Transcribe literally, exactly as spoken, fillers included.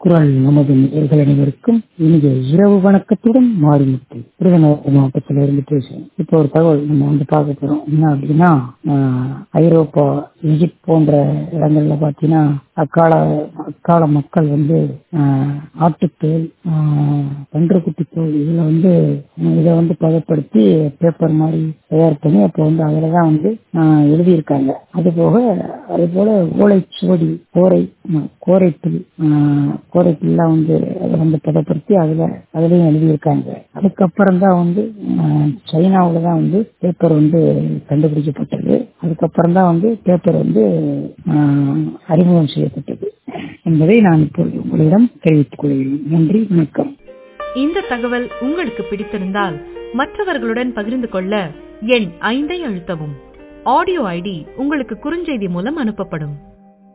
குரல் நமது நேயர்கள் அனைவருக்கும் இனிய இரவு வணக்கத்துடன் மாறிமுத்து விருதுநகர் மாவட்டத்தில் இருந்து பேசுகிறேன். இப்போ ஒரு தகவல் நம்ம வந்து பார்க்க போறோம். என்ன அப்படின்னா, ஐரோப்பா, எகிப்து போன்ற இடங்கள்ல பாத்தீங்கன்னா அக்கால அக்கால மக்கள் வந்து ஆட்டுத்தோல், பன்றுக்குட்டி தோல் இதுல வந்து இதை வந்து பதப்படுத்தி பேப்பர் மாதிரி தயார் பண்ணி அப்போ வந்து அதுலதான் வந்து எழுதியிருக்காங்க. அது போக அது போல ஓலைச்சுவடி, கோரை கோரைப்பில் கோரைப்பில்லாம் வந்து அதை வந்து பதப்படுத்தி அதுல அதுலயும் எழுதியிருக்காங்க. அதுக்கப்புறம் தான் வந்து சைனாவில தான் வந்து பேப்பர் வந்து கண்டுபிடிக்கப்பட்டது. அதுக்கப்புறம் தான் வந்து பேப்பர் வந்து அறிமுகம் செய்யப்பட்டது என்பதை நான் இப்போது உங்களிடம் தெரிவித்துக் கொள்கிறேன். நன்றி, வணக்கம். இந்த தகவல் உங்களுக்கு பிடித்திருந்தால் மற்றவர்களுடன் பகிர்ந்து கொள்ள எண் ஐந்தை அழுத்தவும். ஆடியோ ஐடி உங்களுக்கு குறுஞ்செய்தி மூலம் அனுப்பப்படும்.